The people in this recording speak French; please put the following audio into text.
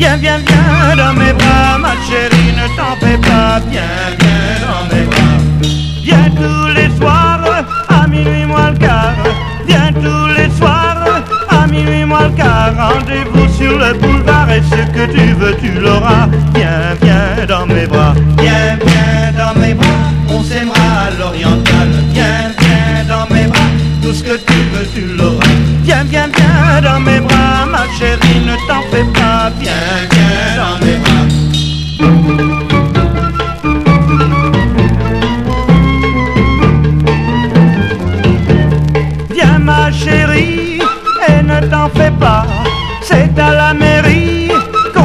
Viens, viens, viens dans mes bras, ma chérie, ne t'en fais pas. Viens, viens dans mes bras. Viens tous les soirs, à minuit moins le quart. Viens tous les soirs, à minuit moins le quart. Rendez-vous sur le boulevard et ce que tu veux, tu l'auras. Viens, viens dans mes bras.